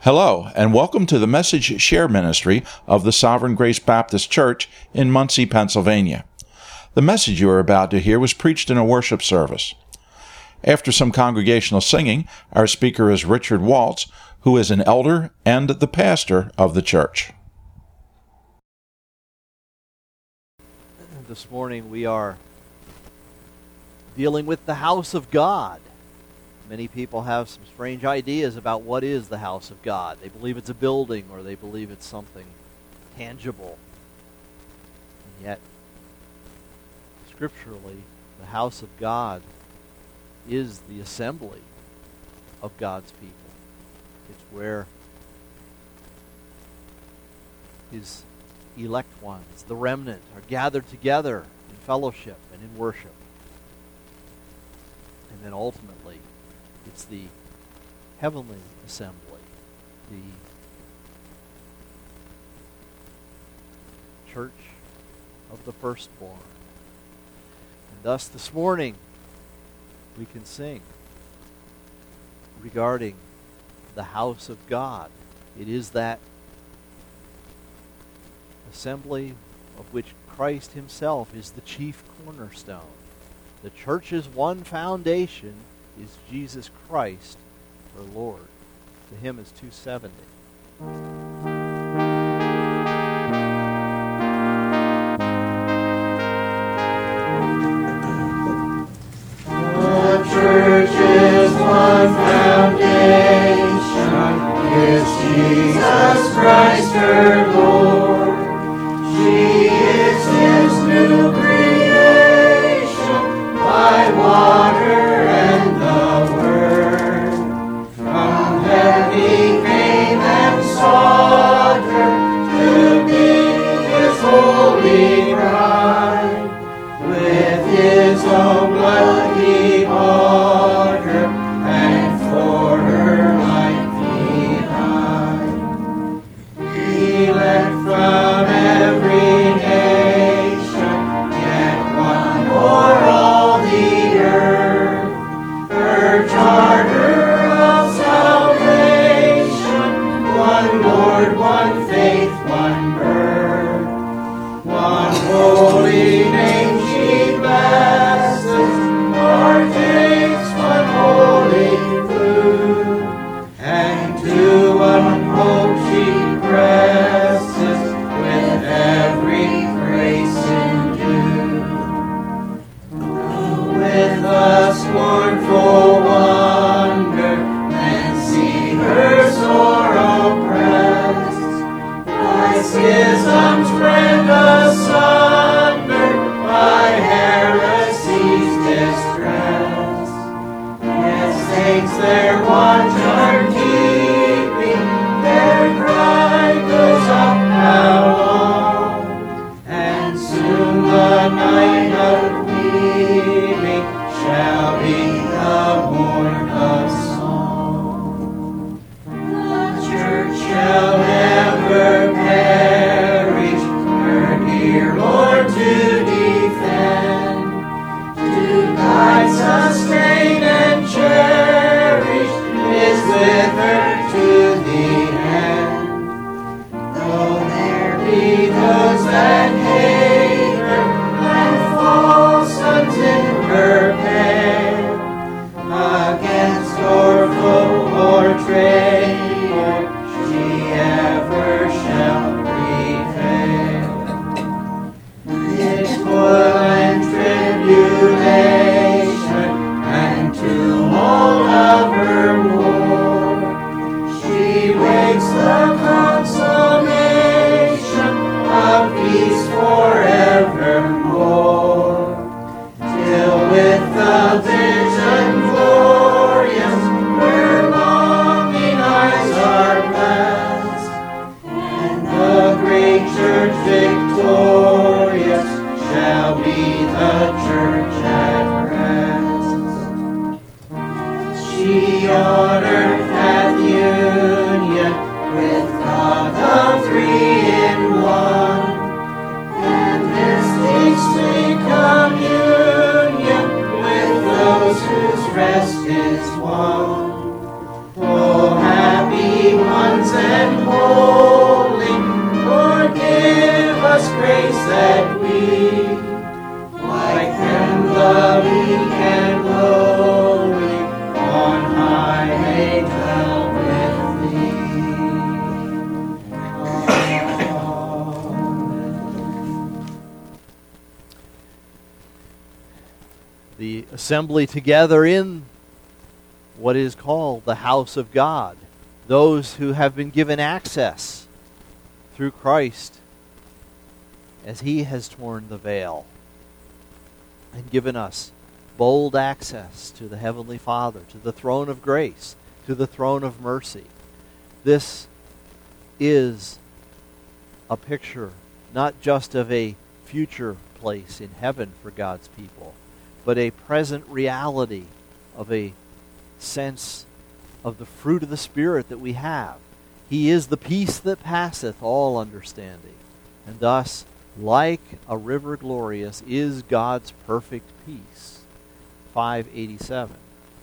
Hello, and welcome to the Message Share Ministry of the Sovereign Grace Baptist Church in Muncie, Pennsylvania. The message you are about to hear was preached in a worship service. After some congregational singing, our speaker is Richard Waltz, who is an elder and the pastor of the church. This morning we are dealing with the house of God. Many people have some strange ideas about what is the house of God. They believe it's a building, or they believe it's something tangible. And yet, scripturally, the house of God is the assembly of God's people. It's where His elect ones, the remnant, are gathered together in fellowship and in worship. And then ultimately, it's the heavenly assembly, the church of the firstborn. And thus this morning we can sing regarding the house of God. It is that assembly of which Christ Himself is the chief cornerstone. The church's one foundation is Jesus Christ, our Lord. The hymn is 270. The church's one foundation is Jesus Christ, her Lord. She is His new creation by water and the Word. From heaven He came and sought her to be His holy bride. With His own blood He bought her, and for her life He died. He left from every nation, yet one for all the earth. Her charter of salvation, one Lord, one faith, one birth, one holy name she blesses, partakes one holy food, and to one hope she presses with every grace endued. With a scornful wonder, and see her sore oppressed, by schisms rent asunder, by heresy's distress. Yet saints their watchword keeping, their cry goes up how long, and soon the night of weeping shall be the morn of song. The church shall never perish, her dear Lord to defend, to guide, sustain, and cherish, is with her to the end. Though there be those that hate her, and false sons in her pay, against or foe or traitor, she ever shall prevail. Mid toil and tribulation, and tumult of her war, she wakes the consummation of peace forevermore, till with the vision glorious her longing eyes are blessed, and the great church victorious shall be the church at rest. She on earth hath union with assembly together in what is called the house of God, those who have been given access through Christ as he has torn the veil and given us bold access to the Heavenly Father, to the throne of grace, to the throne of mercy. This is a picture not just of a future place in heaven for God's people, but a present reality of a sense of the fruit of the Spirit that we have. He is the peace that passeth all understanding. And thus, like a river glorious, is God's perfect peace. 587.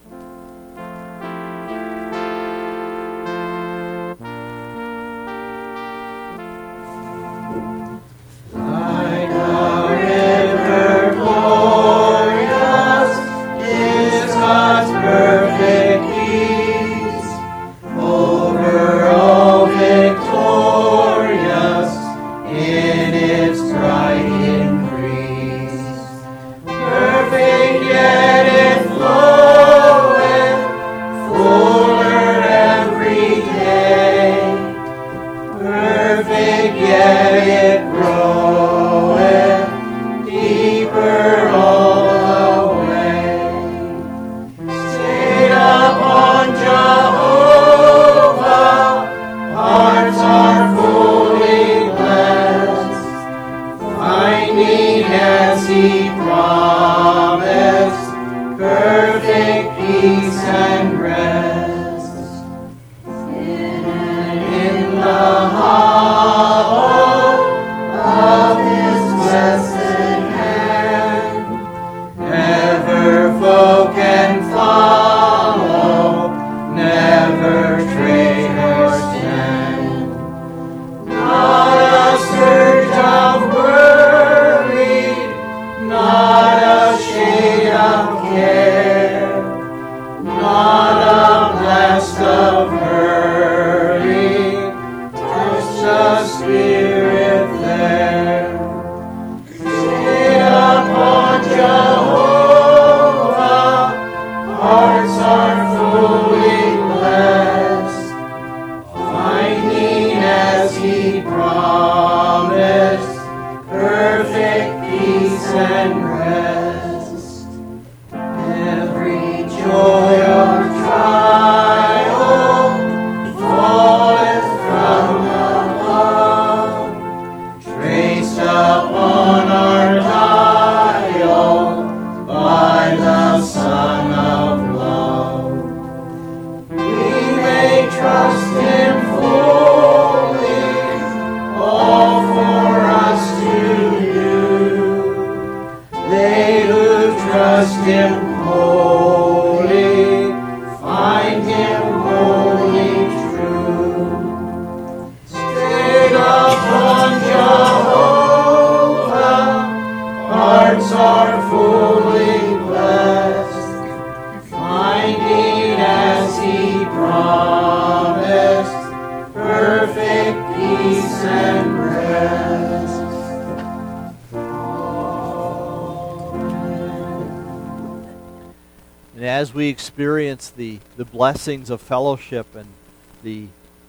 And as we experience the blessings of fellowship and the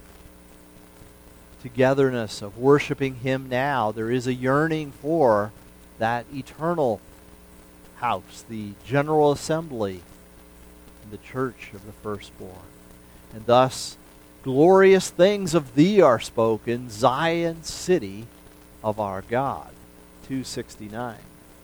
togetherness of worshiping him now, there is a yearning for that eternal house, the general assembly, the church of the firstborn. And thus, glorious things of thee are spoken, Zion, city of our God. 269.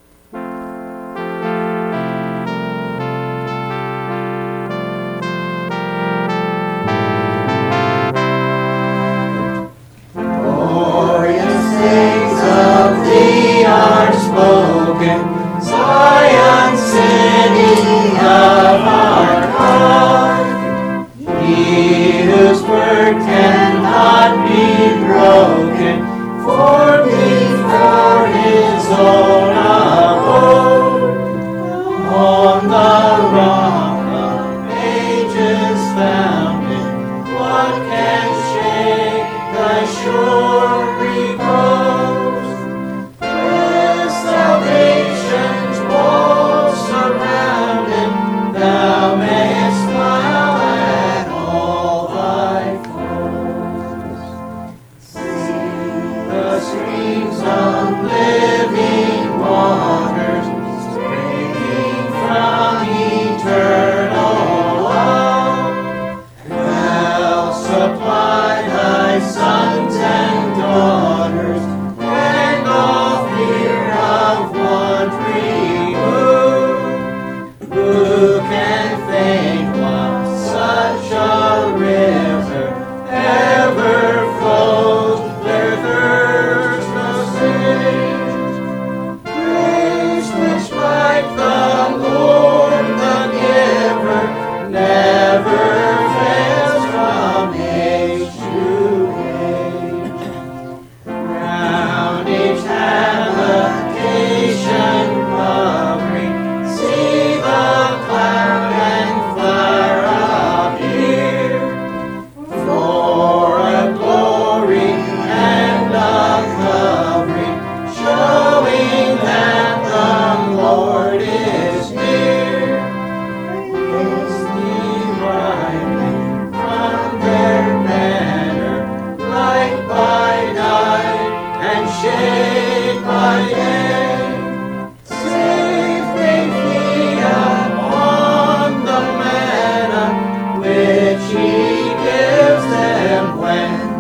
Are spoken, Zion, city of our God. He whose word cannot be broken, for before his own abode. On the rock of ages founded, what can shake thy sure repose? Salvation's walls surround.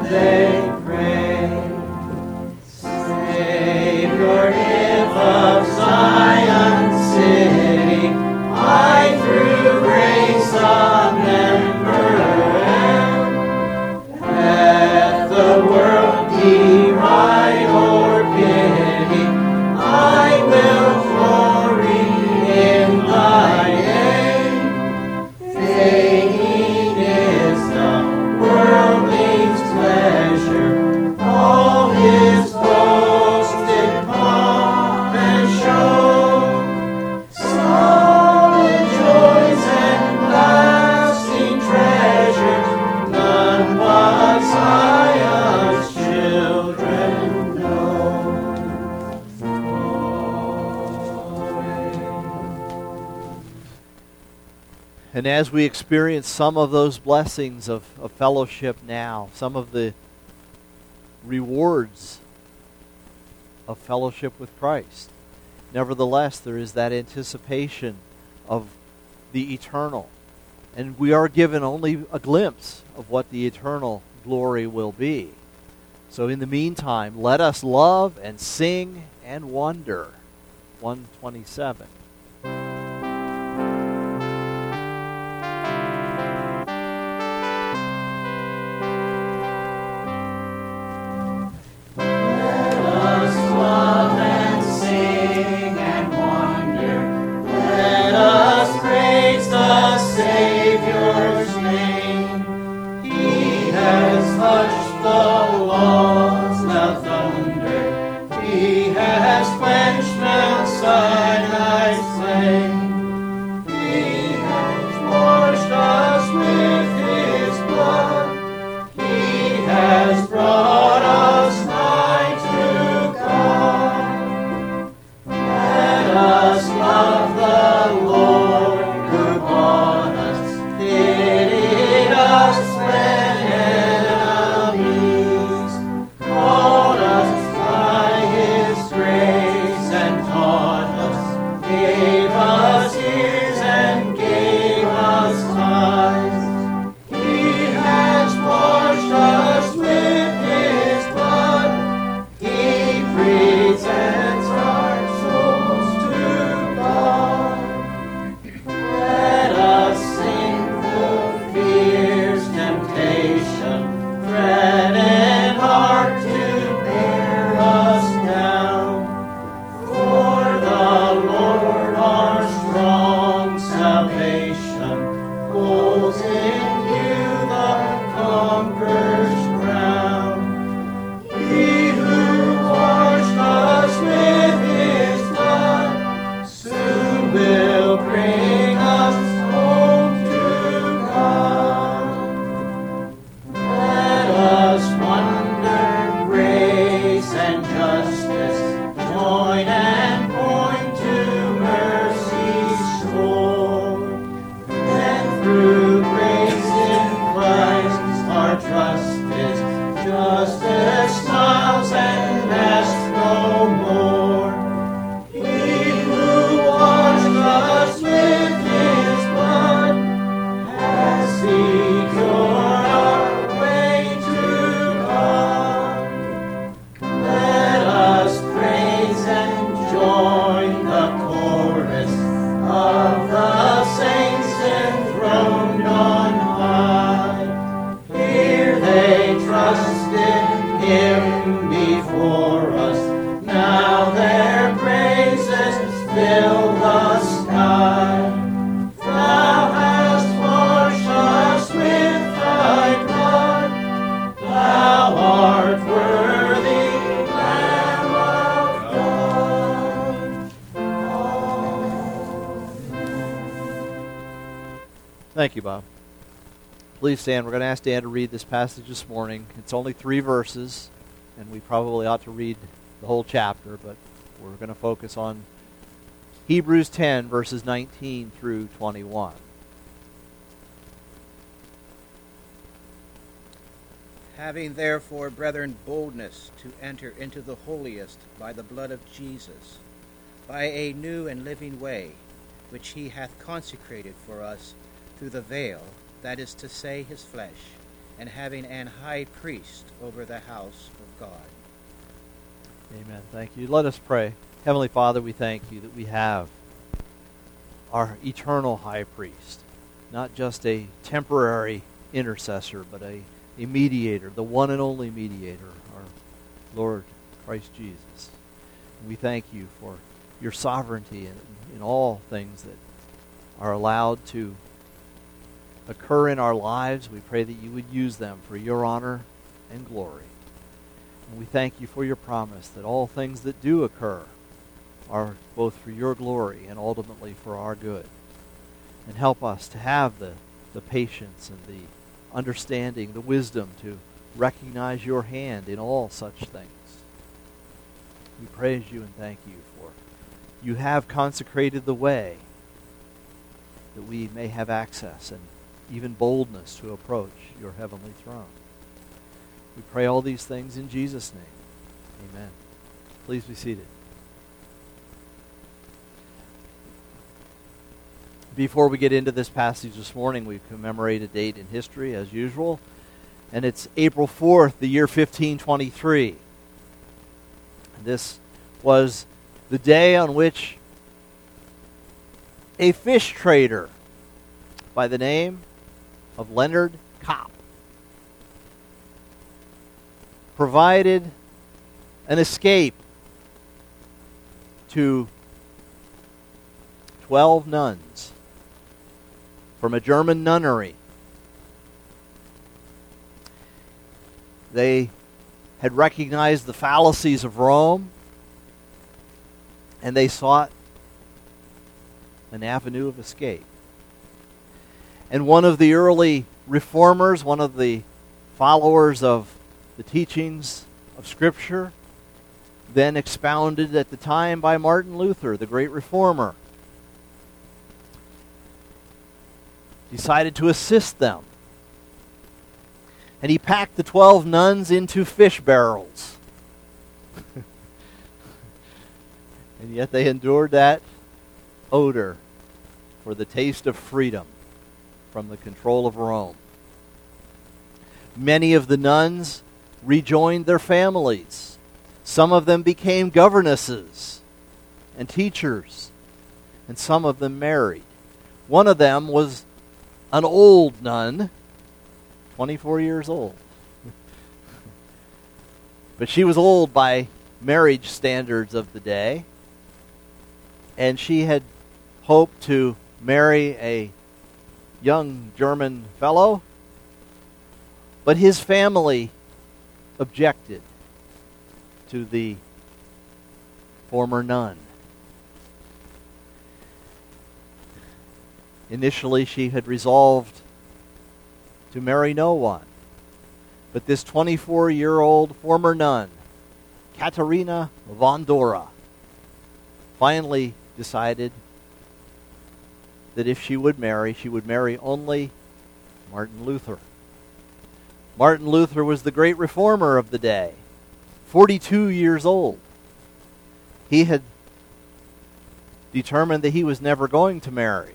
they pray. Savior, give of Zion's city, I through grace a member am. Hath the world deride or pity, I will glory in thy name. Fading is the worldling's pleasure, all his boasted pomp and show. Solid joys and lasting treasures, none but Zion's children know. And as we experience some of those blessings of fellowship now, some of the rewards of fellowship with Christ, nevertheless, there is that anticipation of the eternal. And we are given only a glimpse of what the eternal glory will be. So in the meantime, let us love and sing and wonder. 127. Savior's name. He has hushed the walls of thunder. He has quenched Mount Sinai's flame. He has washed us with his blood. He has brought us nigh to God. Let us love the Lord who bought us, pitied us when enemies, called us by his grace and taught us, gave us ears and gave us eyes. He has washed us with his blood. He presents our souls to God. Let us sing the fierce temptation, threatened heart to bear us down. For the Lord our strong salvation holds in view the conqueror's crown. He who washed us with his blood soon will bring us home to God. Let us wonder, grace and justice join and point to mercy's shore. And through grace in Christ our trust is, justice smiles and asks no more. He who washed us with his blood has secured our way to God. Let us praise and join the chorus of the saints enthroned on high. Here they trusted him before us, now their praises fill the sky. Thou hast washed us with thy blood, thou art worthy, Lamb of God. Thank you, Bob. Please stand. We're going to ask Dan to read this passage this morning. It's only 3 verses, and we probably ought to read the whole chapter, but we're going to focus on Hebrews 10, verses 19 through 21. Having therefore, brethren, boldness to enter into the holiest by the blood of Jesus, by a new and living way, which he hath consecrated for us through the veil, that is to say, his flesh, and having an high priest over the house of God. Amen. Thank you. Let us pray. Heavenly Father, we thank you that we have our eternal high priest, not just a temporary intercessor, but a mediator, the one and only mediator, our Lord Christ Jesus. We thank you for your sovereignty in all things that are allowed to occur in our lives. We pray that you would use them for your honor and glory. And we thank you for your promise that all things that do occur are both for your glory and ultimately for our good. And help us to have the patience and the understanding, the wisdom to recognize your hand in all such things. We praise you and thank you for you have consecrated the way that we may have access and even boldness to approach your heavenly throne. We pray all these things in Jesus' name. Amen. Please be seated. Before we get into this passage this morning, we commemorate a date in history as usual, and it's April 4th, the year 1523. This was the day on which a fish trader by the name of Leonard Kopp provided an escape to 12 nuns from a German nunnery. They had recognized the fallacies of Rome, and they sought an avenue of escape. And one of the early reformers, one of the followers of the teachings of Scripture, then expounded at the time by Martin Luther, the great reformer, decided to assist them. And he packed the 12 nuns into fish barrels. And yet they endured that odor for the taste of freedom from the control of Rome. Many of the nuns rejoined their families. Some of them became governesses and teachers, and some of them married. One of them was an old nun, 24 years old. But she was old by marriage standards of the day, and she had hoped to marry a young German fellow, but his family objected to the former nun. Initially, she had resolved to marry no one, but this 24-year-old former nun, Katharina von Dora, finally decided that if she would marry only Martin Luther. Martin Luther was the great reformer of the day, 42 years old. He had determined that he was never going to marry.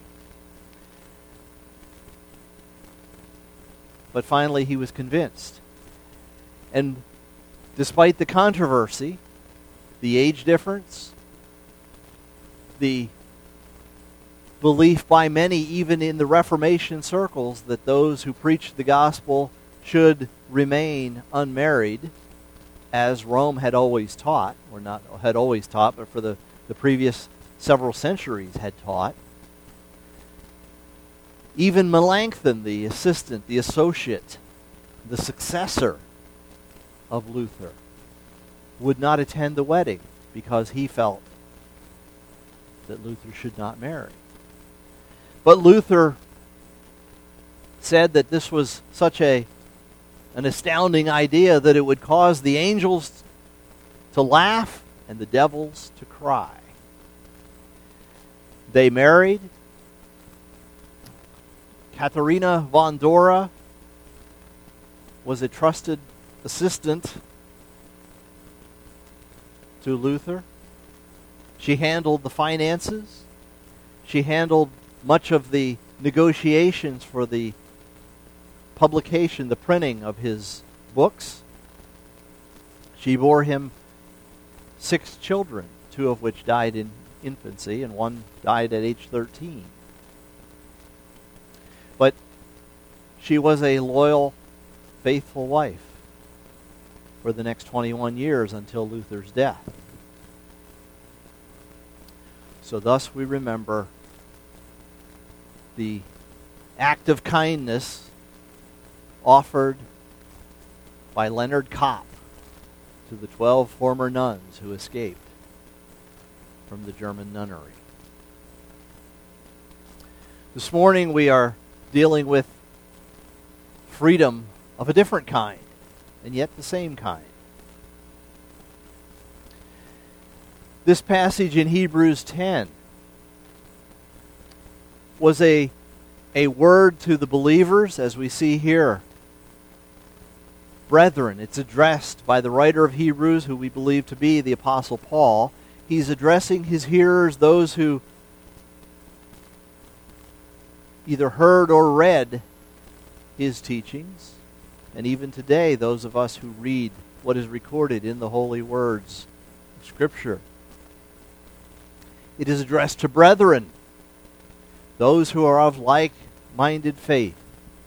But finally he was convinced. And despite the controversy, the age difference, the belief by many, even in the Reformation circles, that those who preached the gospel should remain unmarried, as Rome had always taught, or not had always taught, but for the previous several centuries had taught. Even Melanchthon, the assistant, the associate, the successor of Luther, would not attend the wedding because he felt that Luther should not marry. But Luther said that this was such an astounding idea that it would cause the angels to laugh and the devils to cry. They married. Katharina von Dora was a trusted assistant to Luther. She handled the finances. She handled much of the negotiations for the publication, the printing of his books. She bore him 6 children, 2 of which died in infancy, and 1 died at age 13. But she was a loyal, faithful wife for the next 21 years until Luther's death. So thus we remember the act of kindness offered by Leonard Kopp to the 12 former nuns who escaped from the German nunnery. This morning we are dealing with freedom of a different kind, and yet the same kind. This passage in Hebrews 10 was a word to the believers, as we see here. Brethren, it's addressed by the writer of Hebrews, who we believe to be the Apostle Paul. He's addressing his hearers, those who either heard or read his teachings, and even today, those of us who read what is recorded in the holy words of Scripture. It is addressed to brethren, those who are of like-minded faith.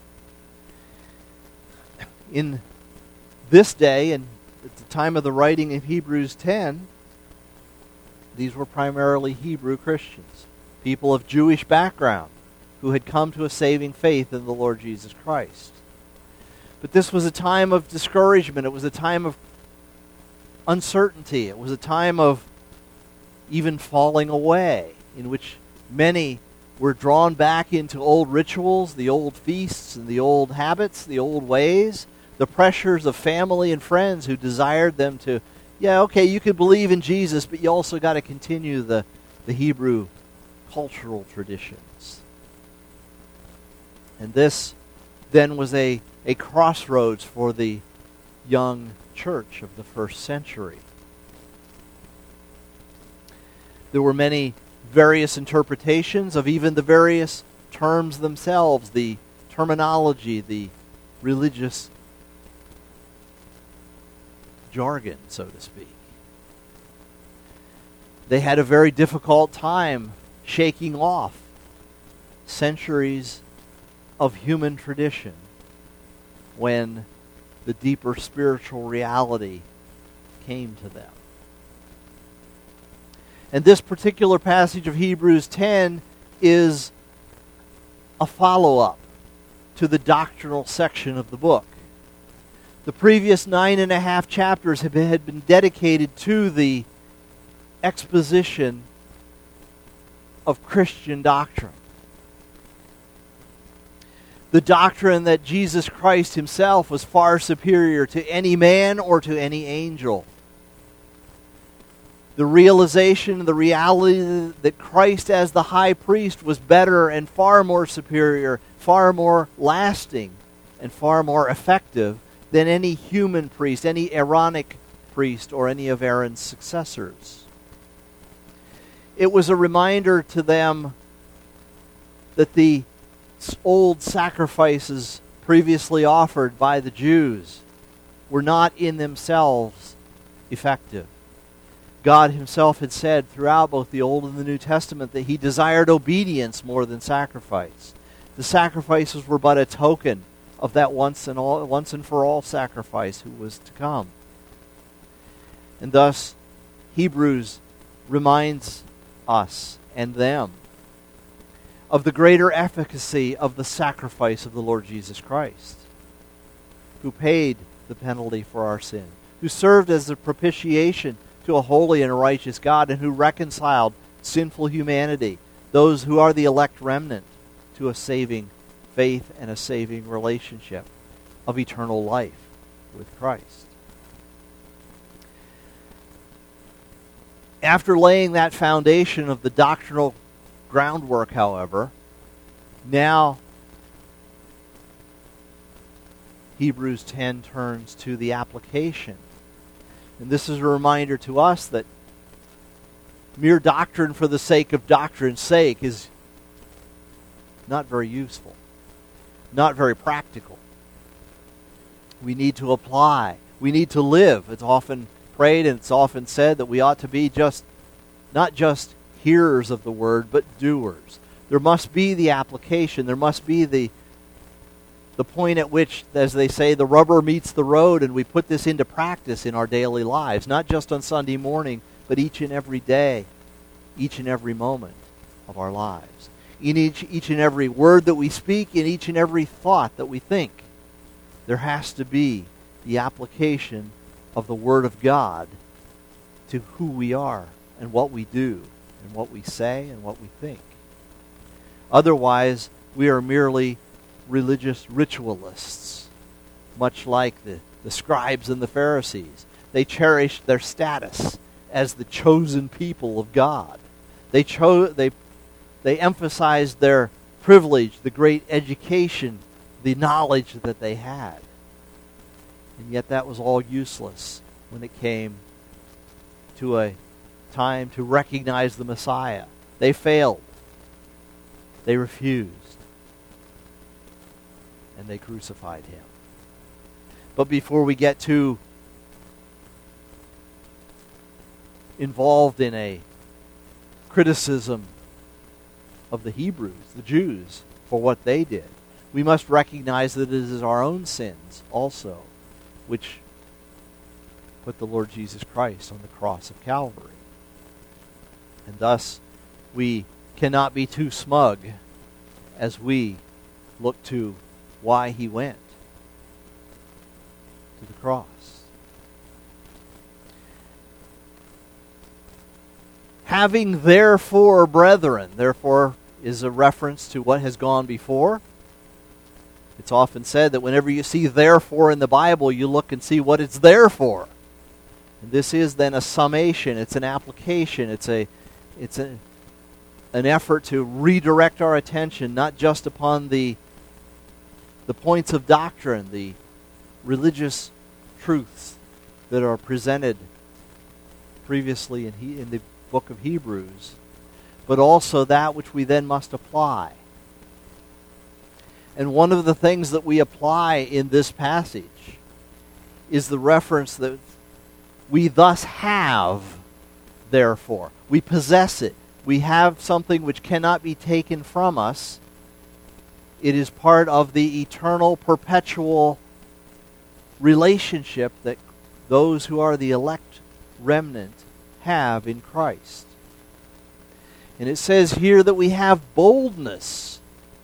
In this day, and at the time of the writing of Hebrews 10, these were primarily Hebrew Christians, people of Jewish background, who had come to a saving faith in the Lord Jesus Christ. But this was a time of discouragement. It was a time of uncertainty. It was a time of even falling away, in which many were drawn back into old rituals, the old feasts and the old habits, the old ways, the pressures of family and friends who desired them to, you could believe in Jesus, but you also got to continue the Hebrew cultural traditions. And this then was a crossroads for the young church of the first century. There were many various interpretations of even the various terms themselves, the terminology, the religious jargon, so to speak. They had a very difficult time shaking off centuries of human tradition when the deeper spiritual reality came to them. And this particular passage of Hebrews 10 is a follow-up to the doctrinal section of the book. The previous 9.5 chapters had been dedicated to the exposition of Christian doctrine. The doctrine that Jesus Christ himself was far superior to any man or to any angel. The realization, the reality that Christ as the high priest was better and far more superior, far more lasting, and far more effective than any human priest, any Aaronic priest, or any of Aaron's successors. It was a reminder to them that the old sacrifices previously offered by the Jews were not in themselves effective. God himself had said throughout both the Old and the New Testament that he desired obedience more than sacrifice. The sacrifices were but a token of that once and for all sacrifice who was to come. And thus, Hebrews reminds us and them of the greater efficacy of the sacrifice of the Lord Jesus Christ, who paid the penalty for our sin, who served as the propitiation to a holy and righteous God, and who reconciled sinful humanity, those who are the elect remnant, to a saving faith and a saving relationship of eternal life with Christ. After laying that foundation of the doctrinal groundwork, however, now Hebrews 10 turns to the application. And this is a reminder to us that mere doctrine for the sake of doctrine's sake is not very useful, not very practical. We need to apply. We need to live. It's often prayed and it's often said that we ought to be not just hearers of the word, but doers. There must be the application. There must be the point at which, as they say, the rubber meets the road, and we put this into practice in our daily lives, not just on Sunday morning, but each and every day, each and every moment of our lives. In each and every word that we speak, in each and every thought that we think, there has to be the application of the Word of God to who we are and what we do and what we say and what we think. Otherwise, we are merely religious ritualists, much like the scribes and the Pharisees. They cherished their status as the chosen people of God. They emphasized their privilege, the great education, the knowledge that they had. And yet that was all useless when it came to a time to recognize the Messiah. They failed. They refused. And they crucified him. But before we get too involved in a criticism of the Hebrews, the Jews, for what they did, we must recognize that it is our own sins also which put the Lord Jesus Christ on the cross of Calvary. And thus, we cannot be too smug as we look to why he went to the cross. Having therefore, brethren, therefore is a reference to what has gone before. It's often said that whenever you see therefore in the Bible, you look and see what it's there for. And this is then a summation, it's an application, it's an effort to redirect our attention not just upon the points of doctrine, the religious truths that are presented previously in the book of Hebrews, but also that which we then must apply. And one of the things that we apply in this passage is the reference that we thus have, therefore. We possess it. We have something which cannot be taken from us. It is part of the eternal, perpetual relationship that those who are the elect remnant have in Christ. And it says here that we have boldness.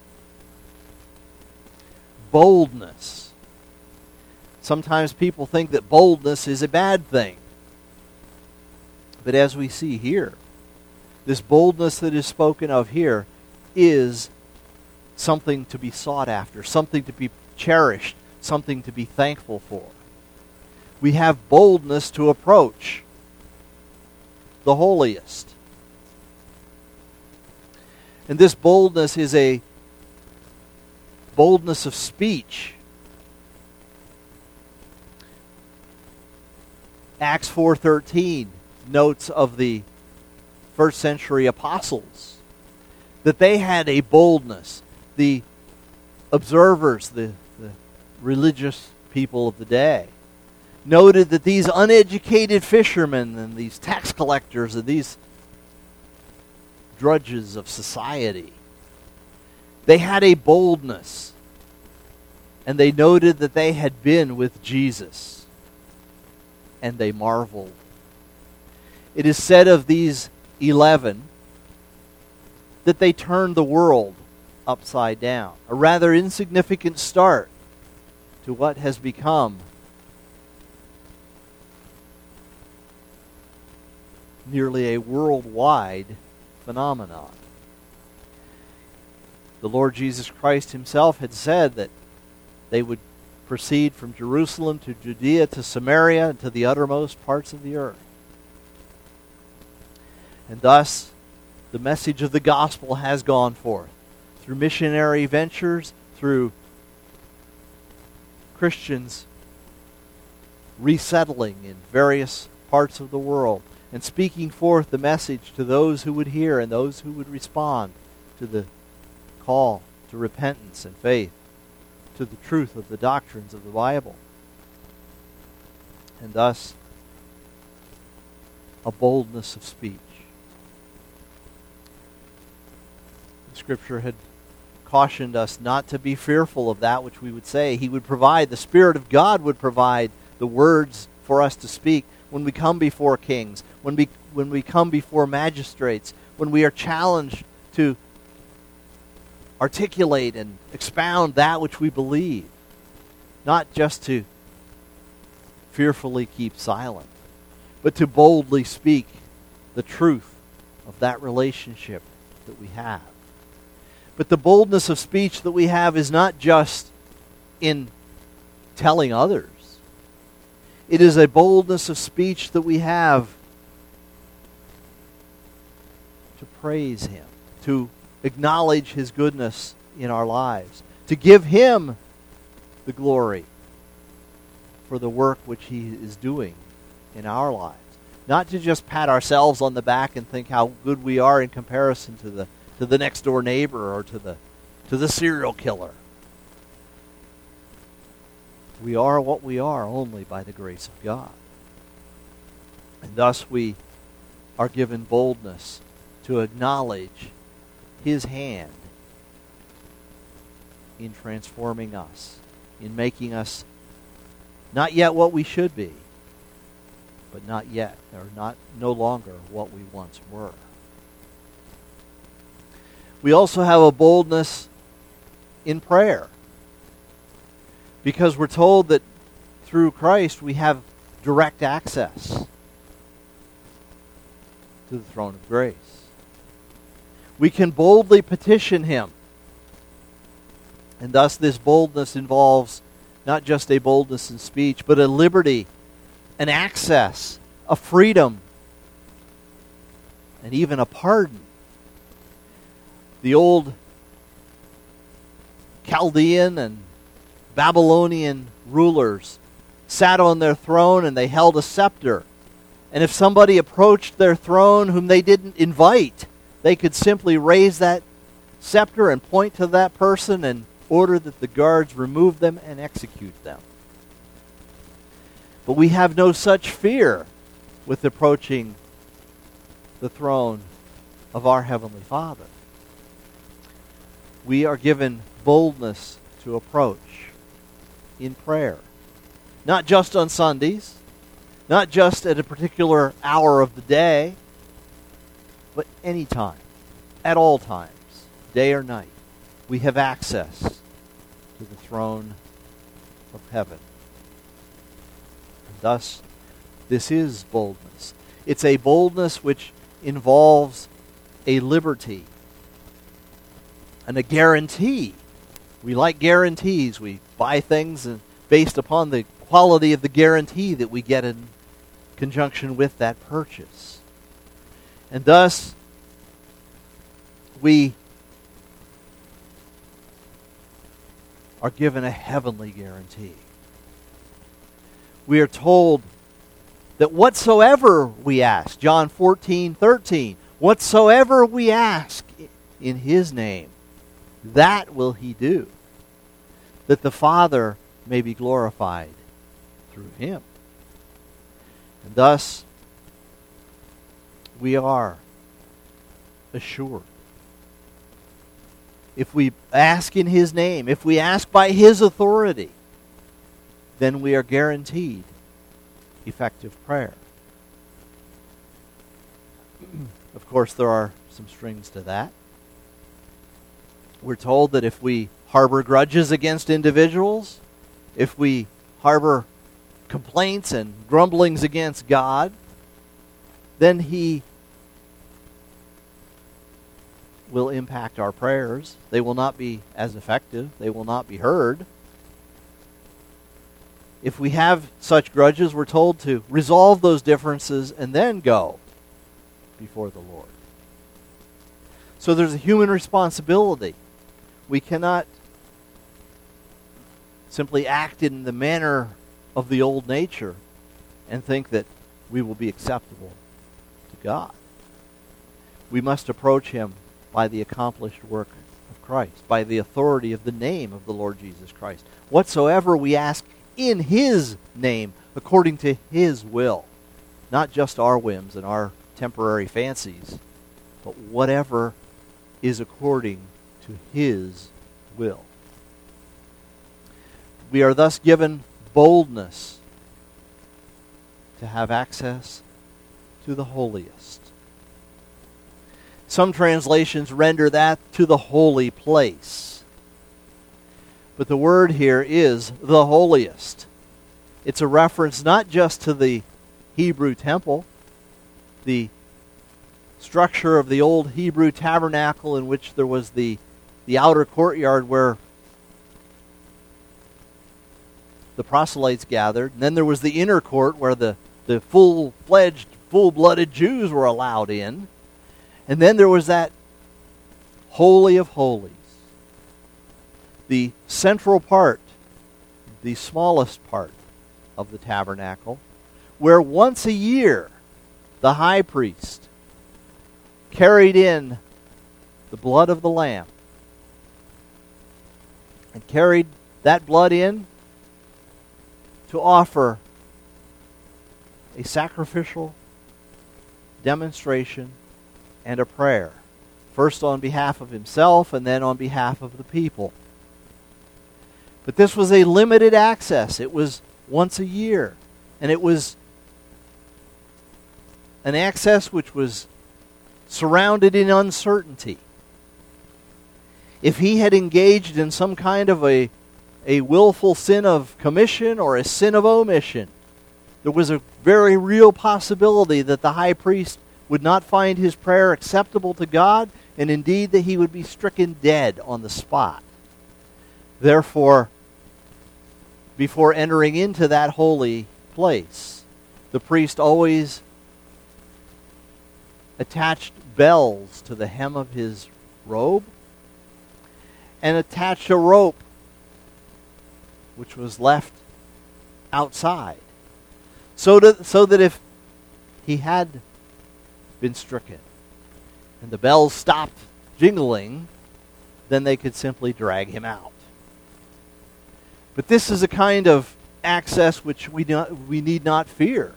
Boldness. Sometimes people think that boldness is a bad thing. But as we see here, this boldness that is spoken of here is something to be sought after, something to be cherished, something to be thankful for. We have boldness to approach the holiest. And this boldness is a boldness of speech. Acts 4:13 notes of the first century apostles that they had a boldness. The observers, the religious people of the day, noted that these uneducated fishermen and these tax collectors and these drudges of society, they had a boldness, and they noted that they had been with Jesus, and they marveled. It is said of these 11 that they turned the world upside down, a rather insignificant start to what has become nearly a worldwide phenomenon. The Lord Jesus Christ himself had said that they would proceed from Jerusalem to Judea to Samaria and to the uttermost parts of the earth. And thus, the message of the gospel has gone forth through missionary ventures, through Christians resettling in various parts of the world and speaking forth the message to those who would hear and those who would respond to the call to repentance and faith, to the truth of the doctrines of the Bible. and thus a boldness of speech. The Scripture had cautioned us not to be fearful of that which we would say. He would provide, the Spirit of God would provide the words for us to speak when we come before kings, when we come before magistrates, when we are challenged to articulate and expound that which we believe, not just to fearfully keep silent, but to boldly speak the truth of that relationship that we have. But the boldness of speech that we have is not just in telling others. It is a boldness of speech that we have to praise Him, to acknowledge His goodness in our lives, to give Him the glory for the work which He is doing in our lives. Not to just pat ourselves on the back and think how good we are in comparison to the next door neighbor or to the serial killer. We are what we are only by the grace of God. And thus we are given boldness to acknowledge His hand in transforming us, in making us not yet what we should be, but not yet, or no longer what we once were. We also have a boldness in prayer, because we're told that through Christ we have direct access to the throne of grace. We can boldly petition Him. And thus this boldness involves not just a boldness in speech, but a liberty, an access, a freedom, and even a pardon. The old Chaldean and Babylonian rulers sat on their throne and they held a scepter. And if somebody approached their throne whom they didn't invite, they could simply raise that scepter and point to that person and order that the guards remove them and execute them. But we have no such fear with approaching the throne of our Heavenly Father. We are given boldness to approach in prayer. Not just on Sundays, not just at a particular hour of the day, but any time, at all times, day or night, we have access to the throne of heaven. And thus, this is boldness. It's a boldness which involves a liberty and a guarantee. We like guarantees. We buy things based upon the quality of the guarantee that we get in conjunction with that purchase. And thus, we are given a heavenly guarantee. We are told that whatsoever we ask, John 14:13, whatsoever we ask in His name, that will He do, that the Father may be glorified through Him. And thus, we are assured. If we ask in His name, if we ask by His authority, then we are guaranteed effective prayer. Of course, there are some strings to that. We're told that if we harbor grudges against individuals, if we harbor complaints and grumblings against God, then He will impact our prayers. They will not be as effective. They will not be heard. If we have such grudges, we're told to resolve those differences and then go before the Lord. So there's a human responsibility. We cannot simply act in the manner of the old nature and think that we will be acceptable to God. We must approach Him by the accomplished work of Christ, by the authority of the name of the Lord Jesus Christ. Whatsoever we ask in His name, according to His will. Not just our whims and our temporary fancies, but whatever is according to His will. We are thus given boldness to have access to the holiest. Some translations render that to the holy place. But the word here is the holiest. It's a reference not just to the Hebrew temple, the structure of the old Hebrew tabernacle in which there was the outer courtyard where the proselytes gathered. And then there was the inner court where the full-fledged, full-blooded Jews were allowed in. And then there was that Holy of Holies, the central part, the smallest part of the tabernacle, where once a year the high priest carried in the blood of the lamb and carried that blood in to offer a sacrificial demonstration and a prayer, first on behalf of himself and then on behalf of the people. But this was a limited access. It was once a year, and it was an access which was surrounded in uncertainty. If he had engaged in some kind of a willful sin of commission or a sin of omission, there was a very real possibility that the high priest would not find his prayer acceptable to God, and indeed that he would be stricken dead on the spot. Therefore, before entering into that holy place, the priest always attached bells to the hem of his robe and attached a rope which was left outside, so that if he had been stricken and the bells stopped jingling, then they could simply drag him out. But this is a kind of access which we need not fear,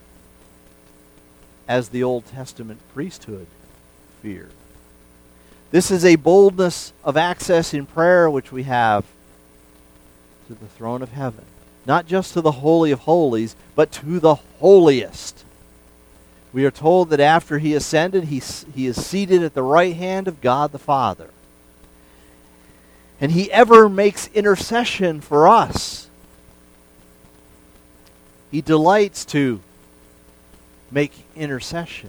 as the Old Testament priesthood feared. This is a boldness of access in prayer which we have to the throne of heaven. Not just to the Holy of Holies, but to the holiest. We are told that after he ascended, he is seated at the right hand of God the Father. And he ever makes intercession for us. He delights to make intercession.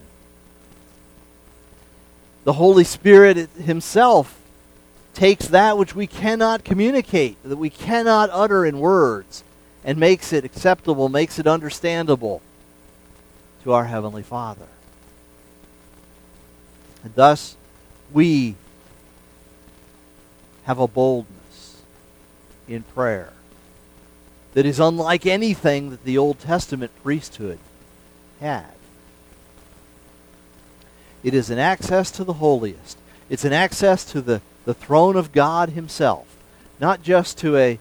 The Holy Spirit himself takes that which we cannot communicate, that we cannot utter in words, and makes it acceptable, makes it understandable to our Heavenly Father. And thus, we have a boldness in prayer that is unlike anything that the Old Testament priesthood had. It is an access to the holiest. It's an access to the throne of God himself, not just to a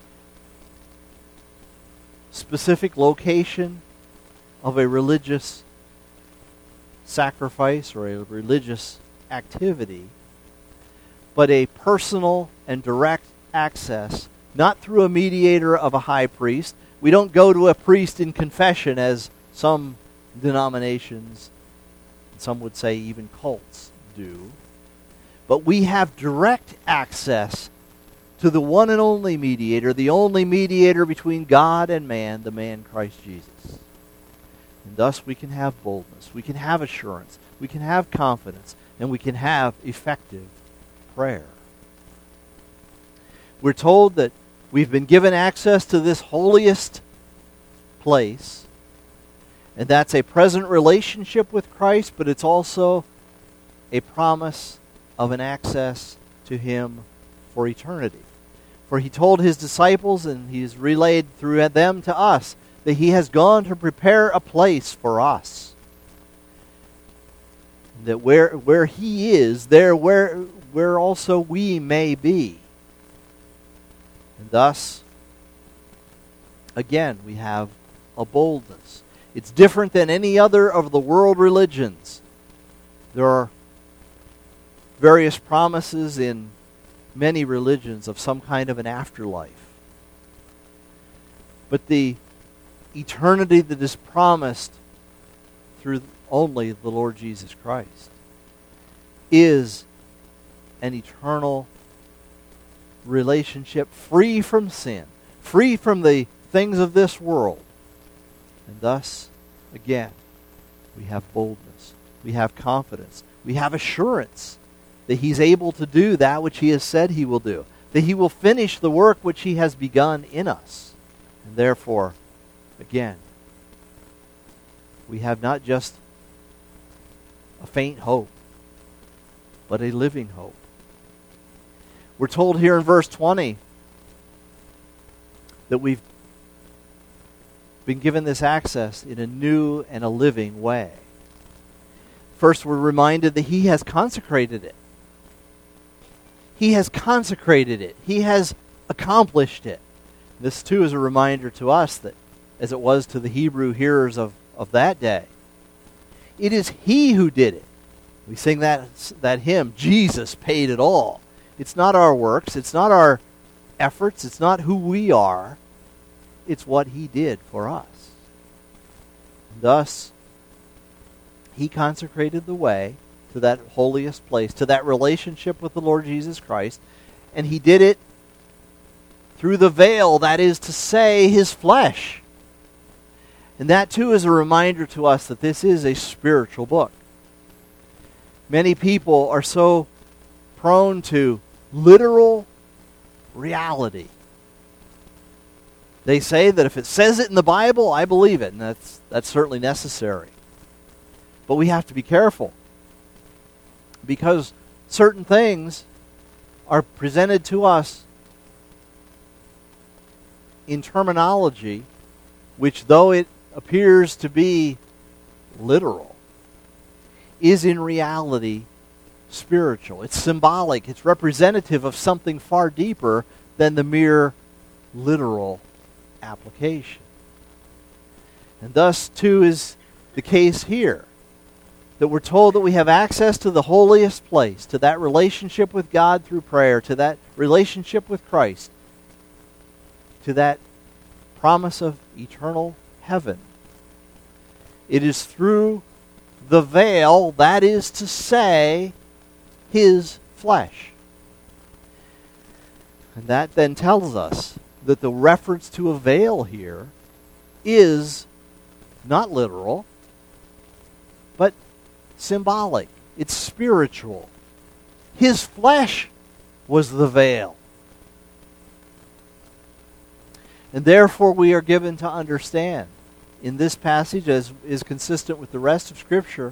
specific location of a religious sacrifice or a religious activity, but a personal and direct access, not through a mediator of a high priest. We don't go to a priest in confession as some denominations, some would say even cults, do. But we have direct access to the one and only mediator, the only mediator between God and man, the man Christ Jesus. And thus we can have boldness, we can have assurance, we can have confidence, and we can have effective prayer. We're told that we've been given access to this holiest place, and that's a present relationship with Christ, but it's also a promise of an access to him for eternity. For he told his disciples, and he's relayed through them to us, that he has gone to prepare a place for us. That where he is, there where also we may be. And thus, again, we have a boldness. It's different than any other of the world religions. There are various promises in many religions of some kind of an afterlife. But the eternity that is promised through only the Lord Jesus Christ is an eternal relationship free from sin, free from the things of this world. And thus, again, we have boldness, we have confidence, we have assurance that He's able to do that which He has said He will do, that He will finish the work which He has begun in us. And therefore, again, we have not just a faint hope, but a living hope. We're told here in verse 20 that we've been given this access in a new and a living way. First, we're reminded that He has consecrated it. He has consecrated it. He has accomplished it. This, too, is a reminder to us that, as it was to the Hebrew hearers of that day, it is He who did it. We sing that hymn, Jesus paid it all. It's not our works. It's not our efforts. It's not who we are. It's what He did for us. Thus, He consecrated the way to that holiest place, to that relationship with the Lord Jesus Christ, and He did it through the veil, that is to say, His flesh. And that too is a reminder to us that this is a spiritual book. Many people are so prone to literal reality. They say that if it says it in the Bible, I believe it, and that's certainly necessary. But we have to be careful, because certain things are presented to us in terminology which, though it appears to be literal, is in reality spiritual. It's symbolic. It's representative of something far deeper than the mere literal application. And thus, too, is the case here, that we're told that we have access to the holiest place, to that relationship with God through prayer, to that relationship with Christ, to that promise of eternal heaven. It is through the veil, that is to say, His flesh. And that then tells us that the reference to a veil here is not literal, but symbolic. It's spiritual. His flesh was the veil. And therefore we are given to understand in this passage, as is consistent with the rest of Scripture,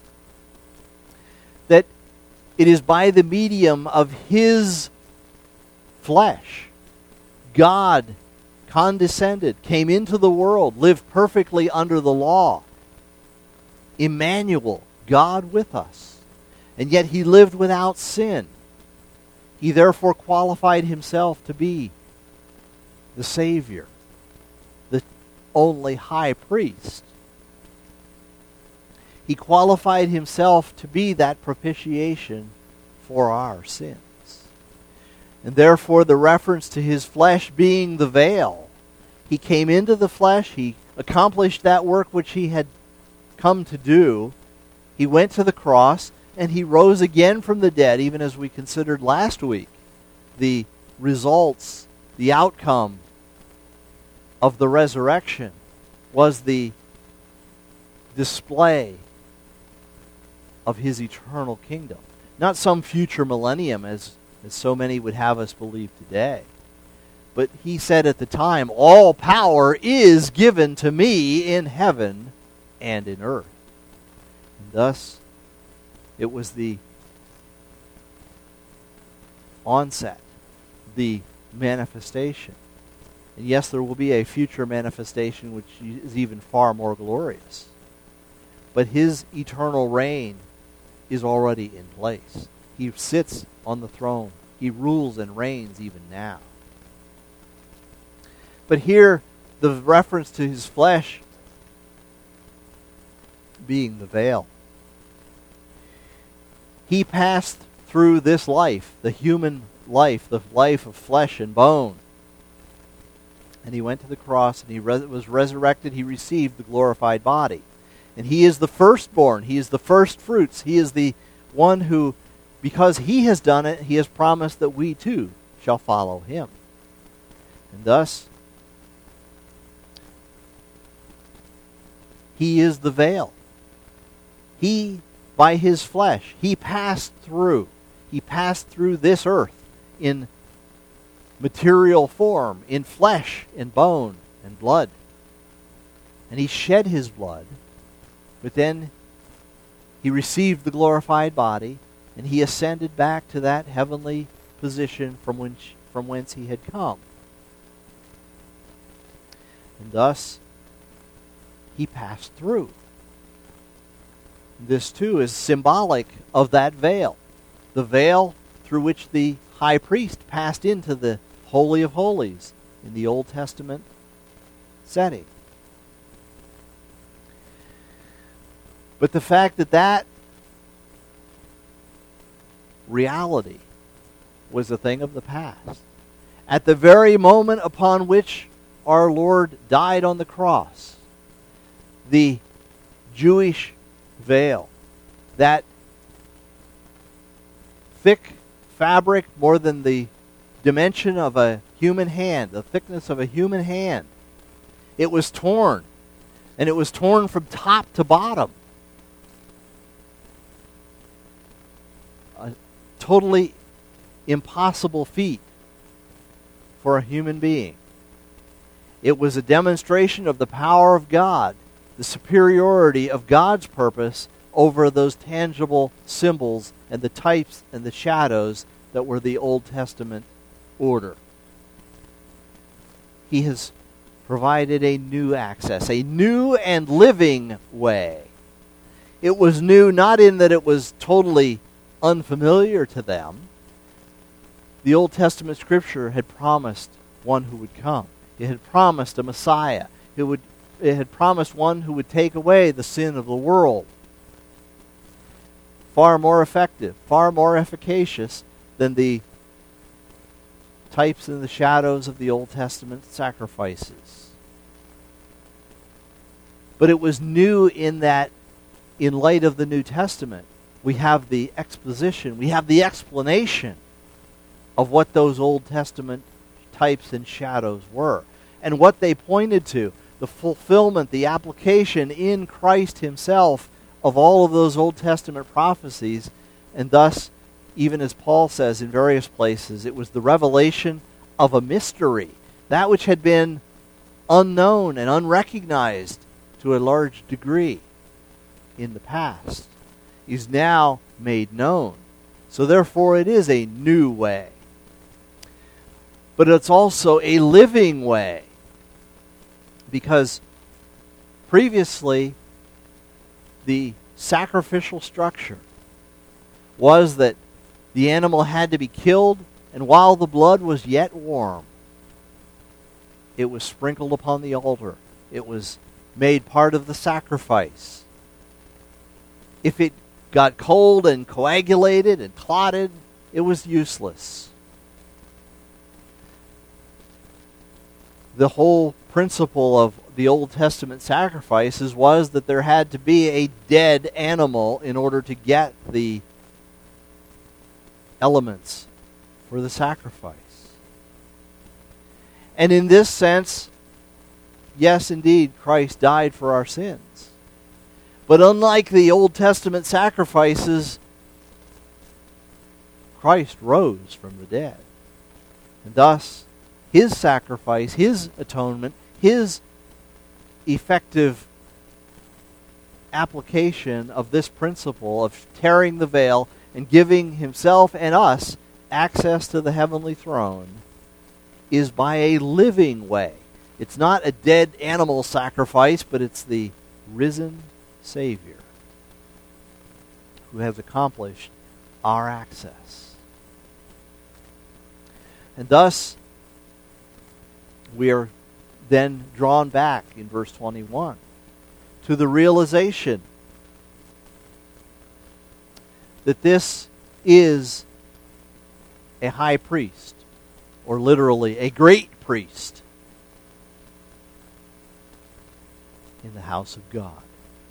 that it is by the medium of His flesh, God condescended, came into the world, lived perfectly under the law. Emmanuel, God with us. And yet He lived without sin. He therefore qualified Himself to be the Savior, the only high priest. He qualified Himself to be that propitiation for our sins. And therefore the reference to His flesh being the veil, He came into the flesh, He accomplished that work which He had come to do. He went to the cross, and He rose again from the dead, even as we considered last week the results, the outcome of the resurrection was the display of His eternal kingdom. Not some future millennium, as so many would have us believe today. But He said at the time, all power is given to me in heaven and in earth. And thus, it was the onset, the manifestation. And yes, there will be a future manifestation which is even far more glorious. But His eternal reign is already in place. He sits on the throne. He rules and reigns even now. But here, the reference to his flesh being the veil. He passed through this life, the human life, the life of flesh and bone. And he went to the cross and he was resurrected. He received the glorified body. And he is the firstborn. He is the first fruits. He is the one who, because he has done it, he has promised that we too shall follow him. And thus, he is the veil. He, by his flesh, he passed through. He passed through this earth in material form, in flesh and bone and blood. And he shed his blood, but then he received the glorified body, and he ascended back to that heavenly position from whence he had come. And thus, he passed through. This too is symbolic of that veil. The veil through which the high priest passed into the Holy of Holies in the Old Testament setting. But the fact that that reality was a thing of the past, at the very moment upon which our Lord died on the cross, the Jewish veil, that thick fabric more than the dimension of a human hand, the thickness of a human hand, it was torn, and it was torn from top to bottom. A totally impossible feat for a human being. It was a demonstration of the power of God, the superiority of God's purpose over those tangible symbols and the types and the shadows that were the Old Testament order. He has provided a new access, a new and living way. It was new not in that it was totally unfamiliar to them. The Old Testament Scripture had promised one who would come. It had promised a Messiah. It had promised one who would take away the sin of the world. Far more effective, far more efficacious than the types and the shadows of the Old Testament sacrifices. But it was new in that, in light of the New Testament, we have the exposition, we have the explanation of what those Old Testament types and shadows were, and what they pointed to, the fulfillment, the application in Christ himself of all of those Old Testament prophecies. And thus, even as Paul says in various places, it was the revelation of a mystery. That which had been unknown and unrecognized to a large degree in the past is now made known. So therefore it is a new way. But it's also a living way. Because previously, the sacrificial structure was that the animal had to be killed, and while the blood was yet warm, it was sprinkled upon the altar. It was made part of the sacrifice. If it got cold and coagulated and clotted, it was useless. The whole principle of the Old Testament sacrifices was that there had to be a dead animal in order to get the elements for the sacrifice. And in this sense, yes, indeed, Christ died for our sins. But unlike the Old Testament sacrifices, Christ rose from the dead. And thus, his sacrifice, his atonement, his effective application of this principle of tearing the veil and giving himself and us access to the heavenly throne is by a living way. It's not a dead animal sacrifice, but it's the risen Savior who has accomplished our access. And thus, we are then drawn back in verse 21 to the realization that this is a high priest, or literally a great priest in the house of God.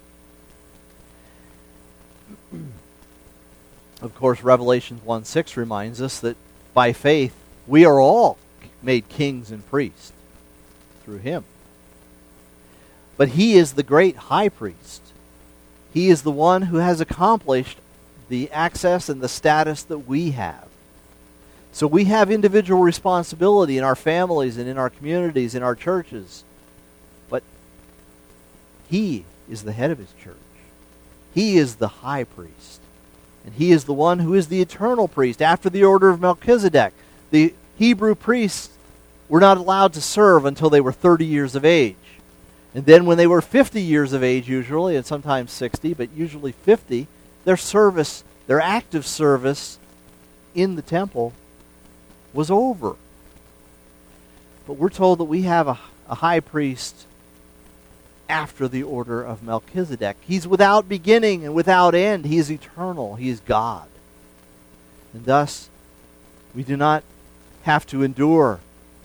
Of course, Revelation 1:6 reminds us that by faith we are all made kings and priests through him. But he is the great high priest. He is the one who has accomplished the access and the status that we have. So we have individual responsibility in our families and in our communities, in our churches. But he is the head of his church. He is the high priest. And he is the one who is the eternal priest after the order of Melchizedek. The Hebrew priests were not allowed to serve until they were 30 years of age. And then when they were 50 years of age usually, and sometimes 60, but usually 50, their service, their active service in the temple was over. But we're told that we have a high priest after the order of Melchizedek. He's without beginning and without end. He is eternal. He is God. And thus, we do not have to endure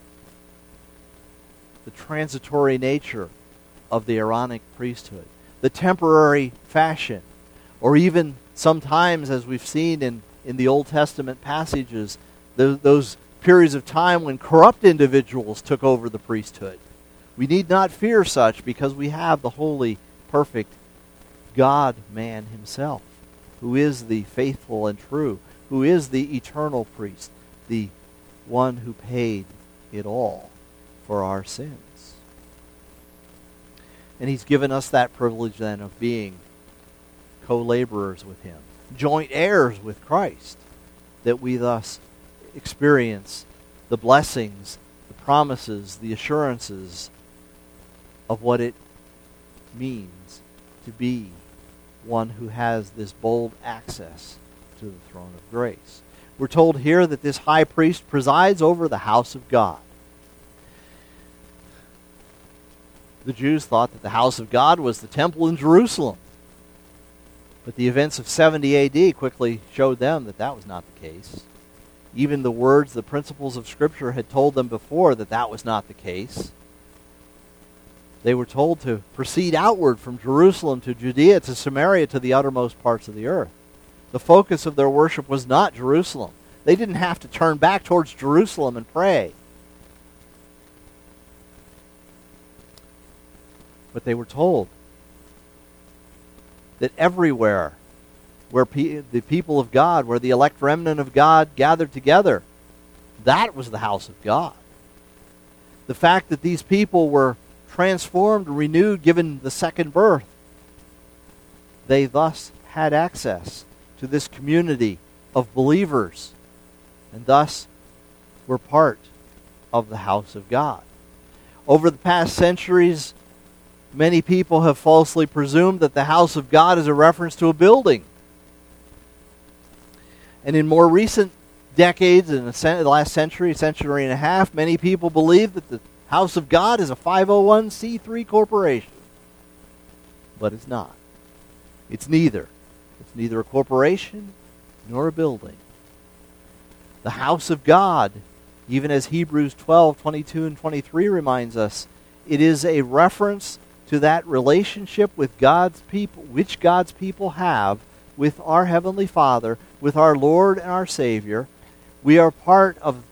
the transitory nature of the Aaronic priesthood, the temporary fashion, or even sometimes, as we've seen in the Old Testament passages, those periods of time when corrupt individuals took over the priesthood. We need not fear such because we have the holy, perfect God-man himself, who is the faithful and true, who is the eternal priest, the one who paid it all for our sins. And he's given us that privilege then of being co-laborers with him, joint heirs with Christ, that we thus experience the blessings, the promises, the assurances of what it means to be one who has this bold access to the throne of grace. We're told here that this high priest presides over the house of God. The Jews thought that the house of God was the temple in Jerusalem. But the events of 70 AD quickly showed them that that was not the case. Even the words, the principles of Scripture had told them before that that was not the case. They were told to proceed outward from Jerusalem to Judea to Samaria to the uttermost parts of the earth. The focus of their worship was not Jerusalem. They didn't have to turn back towards Jerusalem and pray. But they were told that everywhere where the people of God, where the elect remnant of God gathered together, that was the house of God. The fact that these people were transformed, renewed, given the second birth, they thus had access to this community of believers, and thus were part of the house of God. Over the past centuries, many people have falsely presumed that the house of God is a reference to a building. And in more recent decades, in the last century and a half, many people believe that the house of God is a 501c3 corporation. But it's not. It's neither. It's neither a corporation nor a building. The house of God, even as Hebrews 12:22 and 23 reminds us, it is a reference to that relationship with God's people, which God's people have with our Heavenly Father, with our Lord and our Savior. We are part of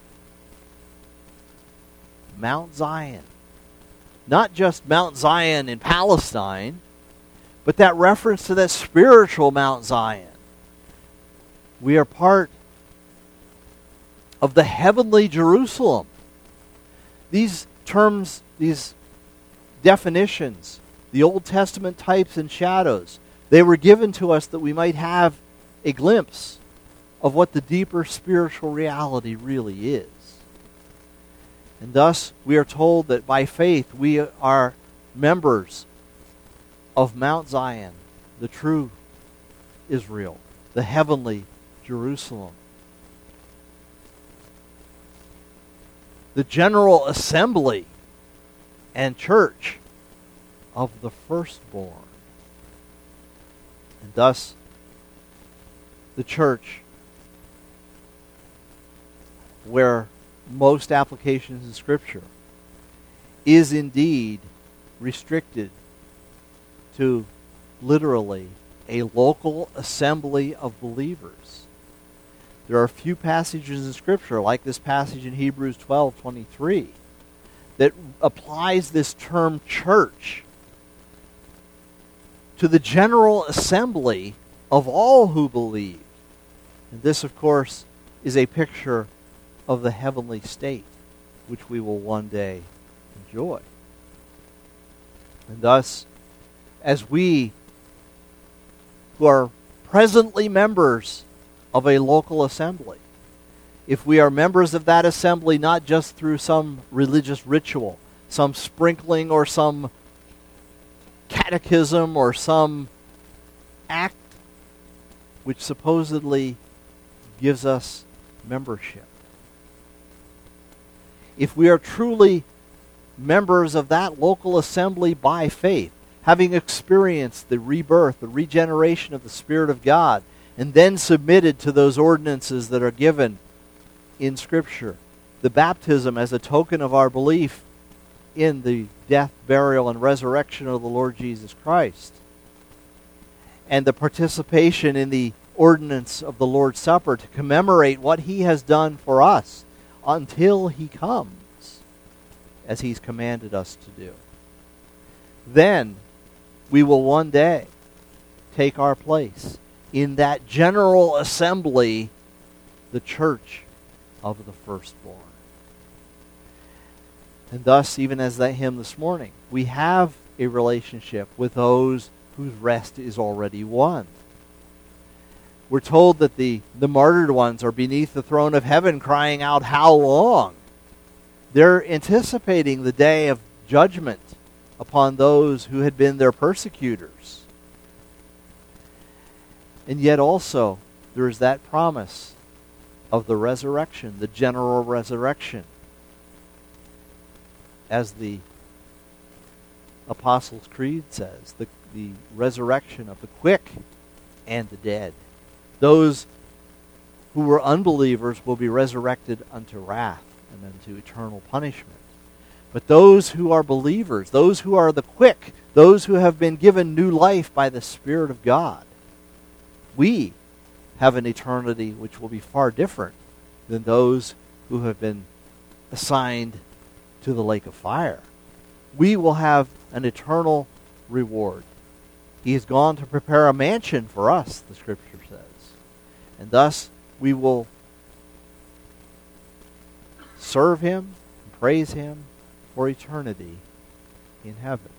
Mount Zion. Not just Mount Zion in Palestine, but that reference to that spiritual Mount Zion. We are part of the heavenly Jerusalem. These terms, these definitions, the Old Testament types and shadows, they were given to us that we might have a glimpse of what the deeper spiritual reality really is. And thus, we are told that by faith we are members of Mount Zion, the true Israel, the heavenly Jerusalem. The general assembly and church of the firstborn. And thus, the church, where most applications in Scripture, is indeed restricted to literally a local assembly of believers. There are a few passages in Scripture, like this passage in Hebrews 12:23, that applies this term church to the general assembly of all who believe. And this, of course, is a picture of the heavenly state, which we will one day enjoy. And thus, as we who are presently members of a local assembly, if we are members of that assembly not just through some religious ritual, some sprinkling or some catechism or some act which supposedly gives us membership, if we are truly members of that local assembly by faith, having experienced the rebirth, the regeneration of the Spirit of God, and then submitted to those ordinances that are given in Scripture, the baptism as a token of our belief in the death, burial, and resurrection of the Lord Jesus Christ, and the participation in the ordinance of the Lord's Supper to commemorate what He has done for us until He comes, as He's commanded us to do. Then we will one day take our place in that general assembly, the church of the firstborn. And thus, even as that hymn this morning, we have a relationship with those whose rest is already won. We're told that the martyred ones are beneath the throne of heaven crying out, "How long?" They're anticipating the day of judgment upon those who had been their persecutors. And yet also, there is that promise of the resurrection, the general resurrection. As the Apostles' Creed says, the resurrection of the quick and the dead. Those who were unbelievers will be resurrected unto wrath and unto eternal punishment. But those who are believers, those who are the quick, those who have been given new life by the Spirit of God, we have an eternity which will be far different than those who have been assigned to the lake of fire. We will have an eternal reward. He has gone to prepare a mansion for us, the Scripture says. And thus we will serve Him and praise Him for eternity in heaven.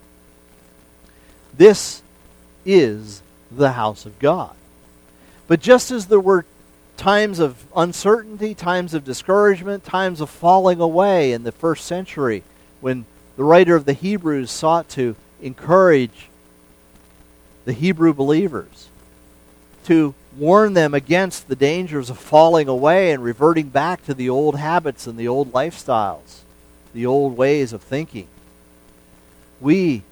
This is the house of God. But just as there were times of uncertainty, times of discouragement, times of falling away in the first century, when the writer of the Hebrews sought to encourage the Hebrew believers, to warn them against the dangers of falling away and reverting back to the old habits and the old lifestyles, the old ways of thinking. We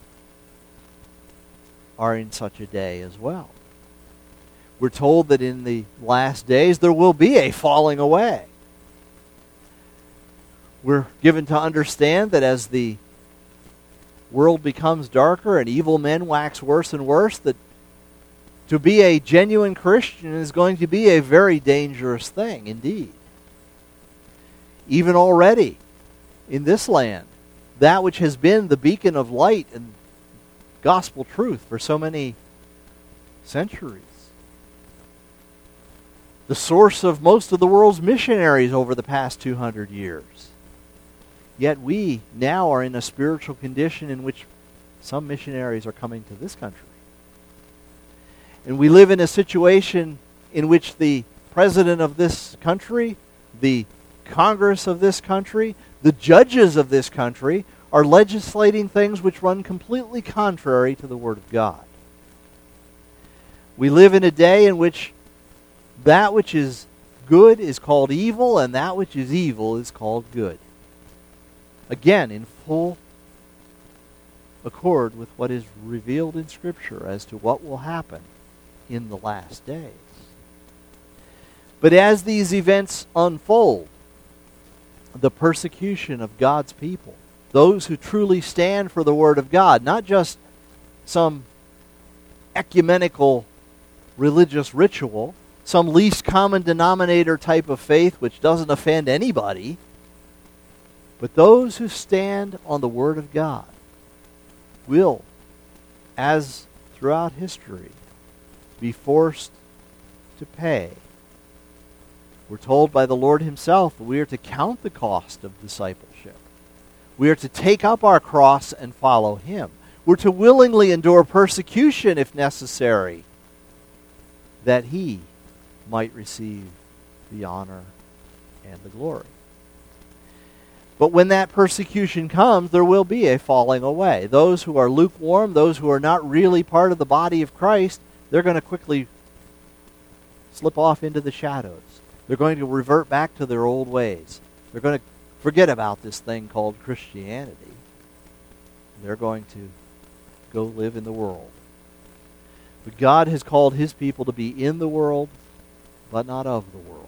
are in such a day as well. We're told that in the last days there will be a falling away. We're given to understand that as the world becomes darker and evil men wax worse and worse, that to be a genuine Christian is going to be a very dangerous thing indeed. Even already in this land, that which has been the beacon of light and gospel truth for so many centuries, the source of most of the world's missionaries over the past 200 years. Yet we now are in a spiritual condition in which some missionaries are coming to this country. And we live in a situation in which the president of this country, the Congress of this country, the judges of this country are legislating things which run completely contrary to the Word of God. We live in a day in which that which is good is called evil, and that which is evil is called good. Again, in full accord with what is revealed in Scripture as to what will happen in the last days. But as these events unfold, the persecution of God's people, those who truly stand for the Word of God, not just some ecumenical religious ritual, some least common denominator type of faith which doesn't offend anybody, but those who stand on the Word of God will, as throughout history, be forced to pay. We're told by the Lord Himself that we are to count the cost of discipleship. We are to take up our cross and follow Him. We're to willingly endure persecution if necessary, that He might receive the honor and the glory. But when that persecution comes, there will be a falling away. Those who are lukewarm, those who are not really part of the body of Christ, they're going to quickly slip off into the shadows. They're going to revert back to their old ways. They're going to forget about this thing called Christianity. They're going to go live in the world. But God has called His people to be in the world, but not of the world.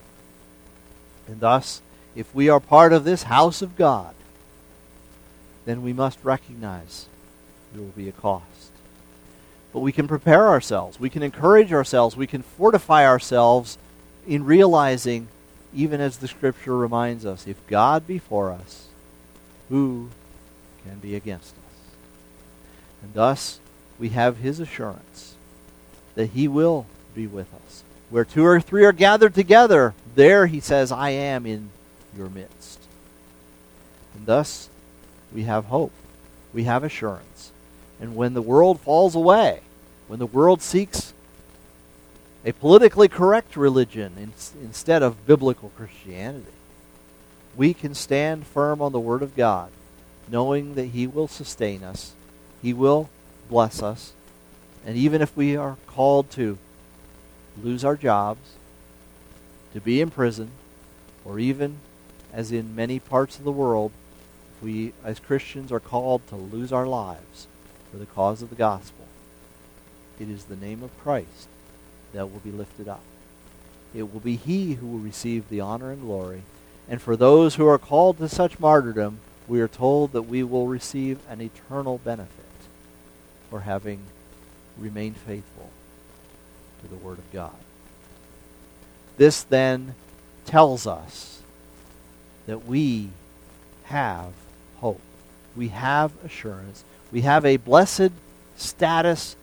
And thus, if we are part of this house of God, then we must recognize there will be a cost. But we can prepare ourselves. We can encourage ourselves. We can fortify ourselves in realizing, even as the Scripture reminds us, if God be for us, who can be against us? And thus, we have His assurance that He will be with us. Where 2 or 3 are gathered together, there He says, I am in your midst. And thus, we have hope. We have assurance. And when the world falls away, when the world seeks a politically correct religion instead of biblical Christianity, we can stand firm on the Word of God, knowing that He will sustain us, He will bless us, and even if we are called to lose our jobs, to be imprisoned, or even, as in many parts of the world, we as Christians are called to lose our lives for the cause of the gospel, it is the name of Christ that will be lifted up. It will be He who will receive the honor and glory. And for those who are called to such martyrdom, we are told that we will receive an eternal benefit for having remained faithful to the Word of God. This then tells us that we have hope. We have assurance. We have a blessed status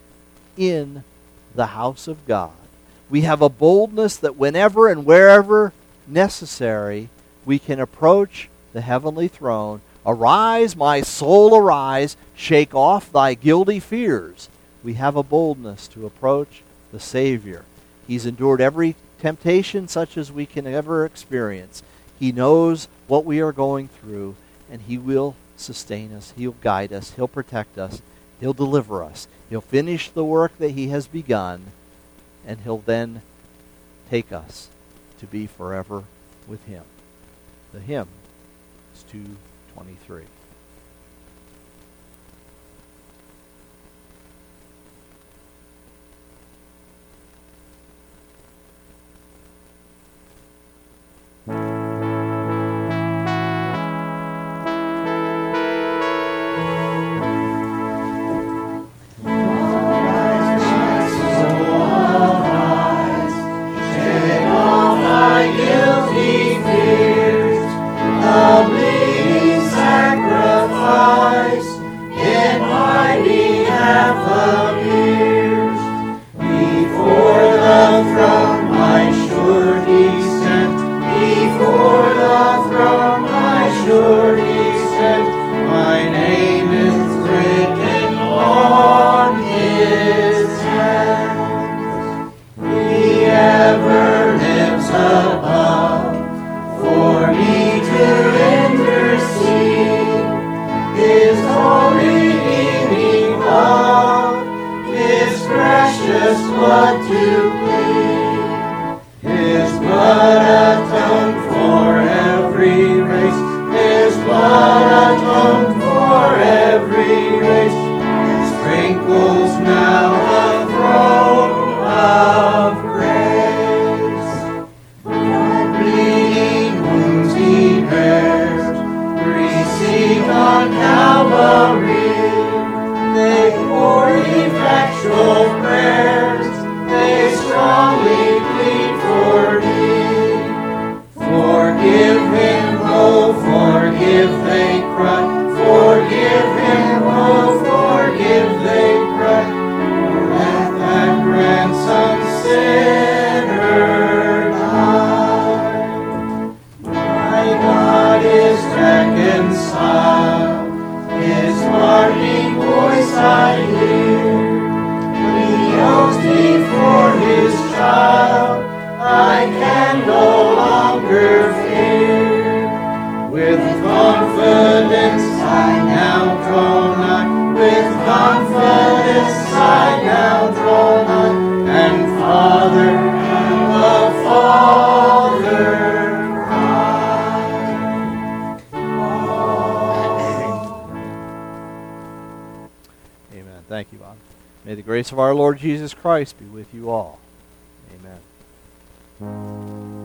in the house of God. We have a boldness that whenever and wherever necessary, we can approach the heavenly throne. Arise, my soul, arise. Shake off thy guilty fears. We have a boldness to approach the Savior. He's endured every temptation such as we can ever experience. He knows what we are going through, and He will sustain us. He'll guide us. He'll protect us. He'll deliver us. He'll finish the work that He has begun, and He'll then take us to be forever with Him. The hymn is 223. His blood atoned for every race. effectual prayers, they strongly plead for thee. Forgive him, oh, forgive, they cry. Forgive him, oh, forgive, they cry. For let that ransomed sinner die. My God is reconciled, his parting voice I hear. He knows me for his child, I can no longer fear. With confidence I now draw nigh, with confidence I now draw nigh, and Father, the Father cry. Amen. Thank you, Bob. May the grace of our Lord Jesus Christ be with you all. Amen.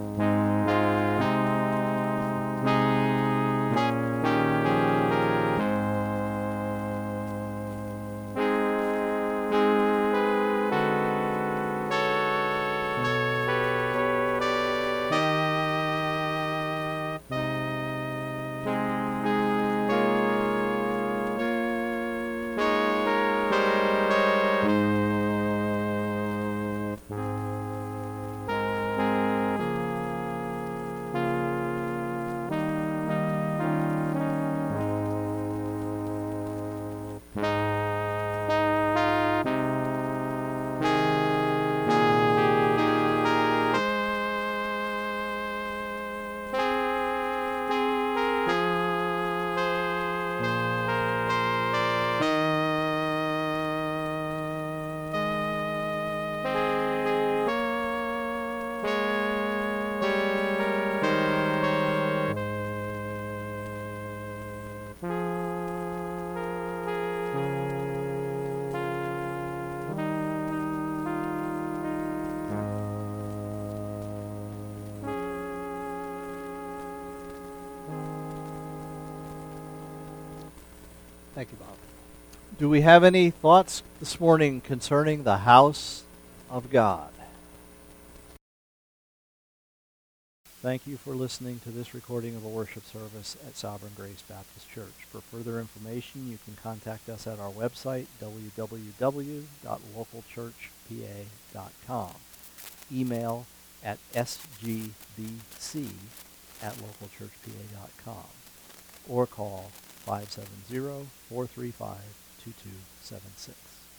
Thank you, Bob. Do we have any thoughts this morning concerning the house of God? Thank you for listening to this recording of a worship service at Sovereign Grace Baptist Church. For further information, you can contact us at our website, www.localchurchpa.com. Email at sgbc@localchurchpa.com. Or call 570-435-2276.